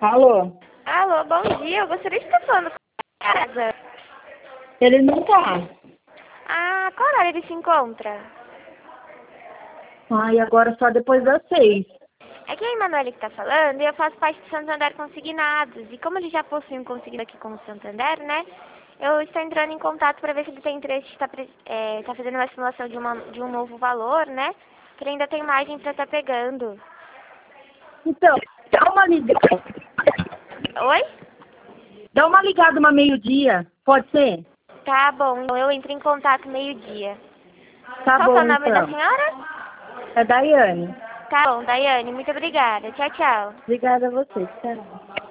Alô? Alô, bom dia. Eu gostaria de estar falando com a casa. Ele não tá. Ah, qual horário ele se encontra? Ai, agora só depois das 6. É que a Emanuele que está falando e eu faço parte do Santander Consignados. E como ele já possui um consignado aqui com o Santander, né? Eu estou entrando em contato para ver se ele tem interesse de estar fazendo uma simulação de um novo valor, né? Que ele ainda tem margem para estar pegando. Então, dá uma ligada. Oi? Dá uma ligada uma meio-dia. Pode ser? Tá bom, então eu entro em contato meio-dia. Tá Qual que é o bom, nome da então. senhora? É Daiane. Tá bom, Daiane, muito obrigada. Tchau, tchau. Obrigada a você. Tchau.